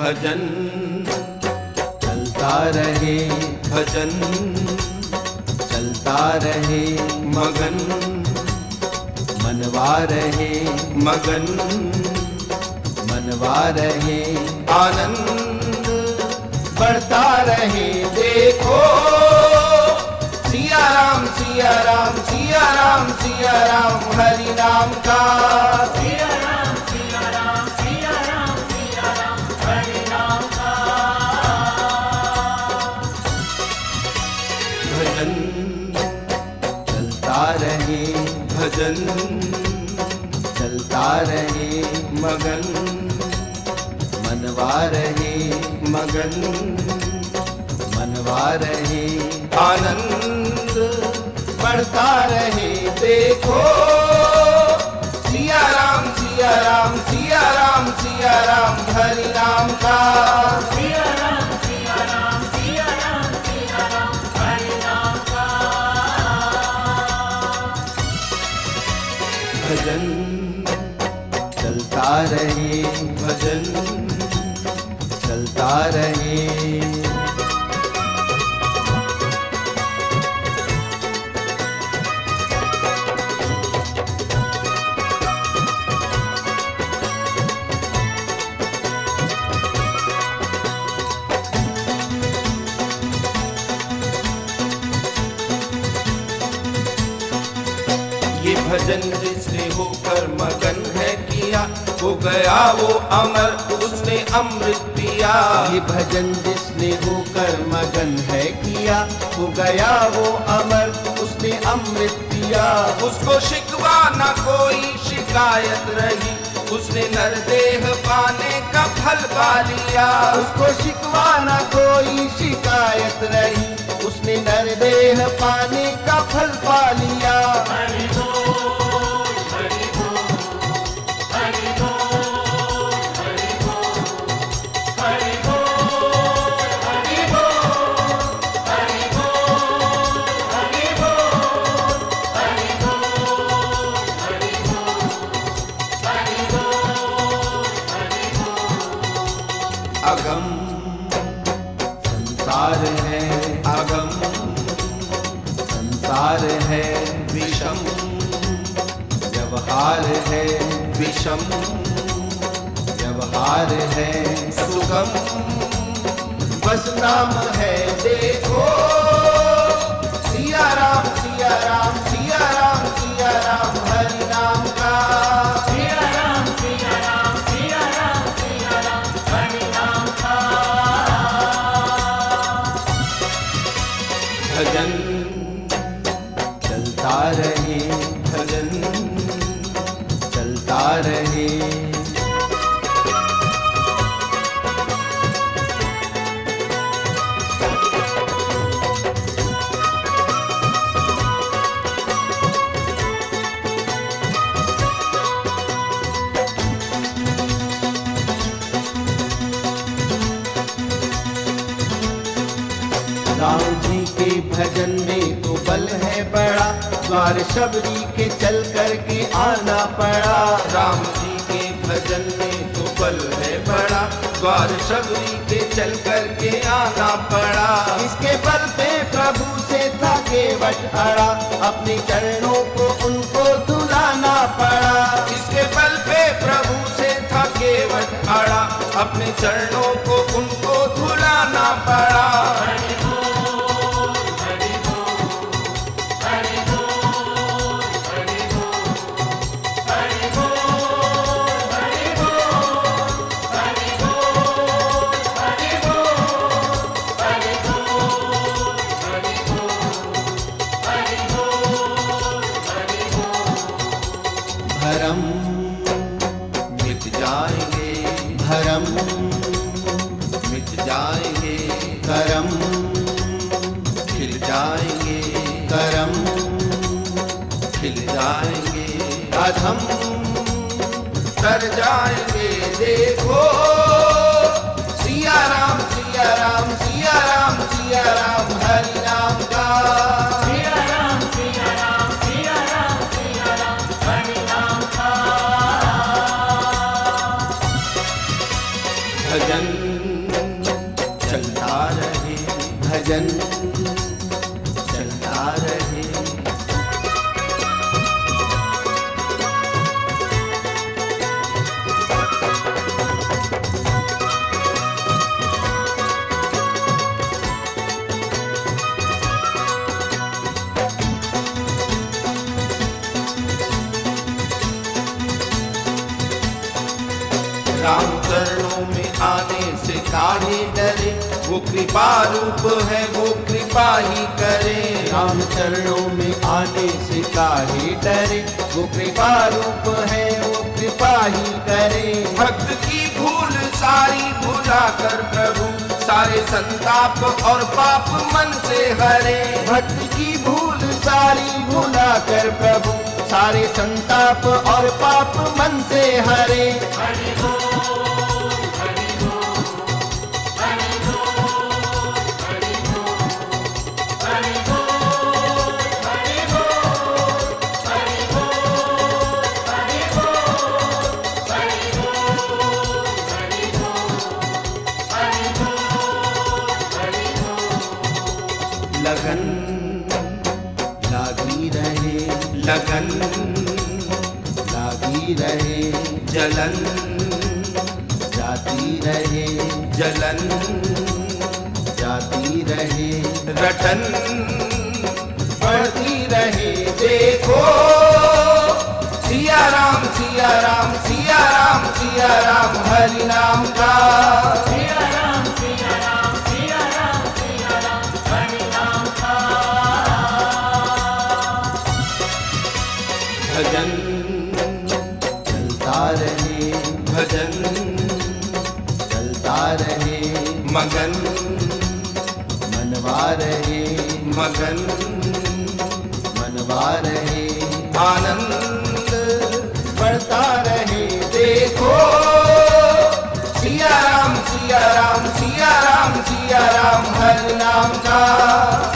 भजन चलता रहे, भजन चलता रहे, मगन मनवा रहे, मगन मनवा रहे, आनंद बढ़ता रहे। देखो सिया राम सिया राम सिया राम सिया राम हरि नाम का सिया राम सिया राम सिया राम सिया राम हरि नाम का भजन चलता रहे, भजन चलता रहे, मगन मनवा रहे, मगन मनवा रहे, आनंद बढ़ता रहे। देखो सिया राम सिया राम सिया राम सिया राम हरि नाम का सिया राम सिया राम सिया राम सिया राम हरि नाम का भजन चलता रहे, भजन चलता रहे। ये भजन जिसने होकर मगन है किया हो गया वो अमर उसने अमृत पिया। ये भजन जिसने होकर मगन है किया, हो गया वो अमर, उसने अमृत पिया। उसको शिकवा न कोई शिकायत रही उसने नरदेह पाने का फल पा लिया। उसको शिकवा न कोई शिकायत रही, उसने नरदेह पाने का फल पा लिया। हरि बोल हरि बोल हरि बोल हरि बोल हरि बोल हरि बोल हरि बोल हरि बोल हरि बोल हरि बोल हरि बोल अगम संसार है, अगम संसार है, विषम व्यवहार है, विषम व्यवहार है, सुगम बस नाम है। देखो सिया राम सिया राम सिया राम सिया राम हरि नाम का सिया राम सिया राम सिया राम सिया राम हरि नाम का भजन चलता रहे, भजन चलता रहे। राम जी के भजन में तो बल है बड़ा, द्वार शबरी के चल कर के आना पड़ा। राम जी के भजन में तो बल है बड़ा द्वार शबरी के चल कर के आना पड़ा। इसके बल पे प्रभु से था केवट अड़ा, अपने चरणों को उनको धुलाना पड़ा। इसके बल पे प्रभु से था केवट अड़ा अपने चरणों को उनको धुलाना पड़ा। हरि बोल हरि बोल हरि बोल हरि बोल हरि बोल हरि बोल हरि बोल हरि बोल हरि बोल हरि बोल हरि बोल हरि बोल भरम मिट जाएंगे भरम मिट जाएंगे करम खिल जाएंगे करम खिल जाएंगे अधम तर जाएंगे। देखो सिया राम सिया राम सिया राम सिया राम हरि नाम का सिया राम सिया राम सिया राम सिया राम हरि नाम का भजन राम चरणों में आने से काहे डरे, वो कृपा रूप है वो कृपा ही करे। राम चरणों में आने से काहे डरे, वो कृपा रूप है वो कृपा ही करे। भक्त की भूल सारी भुला कर प्रभु सारे संताप और पाप मन से हरे। भक्त की भूल सारी भुला कर प्रभु सारे संताप और पाप मन से हरे। हरि बोल हरि बोल हरि बोल हरि बोल हरि बोल हरि बोल हरि बोल हरि बोल हरि बोल हरि बोल हरि बोल। लगन लागी रहे, लगन लागी रहे, जलन जाती रहे, जलन जाती रहे, रटन बढ़ती रहे। देखो सिया राम सिया राम सिया राम सिया राम हरि नाम का। सिया राम सिया राम सिया राम सिया राम हरि नाम का। भजन चलता रहे, भजन चलता रहे, मगन मनवा रहे, मगन मनवा रहे, आनंद बढ़ता रहे। देखो सिया राम सिया राम सिया राम सिया राम हरि नाम का।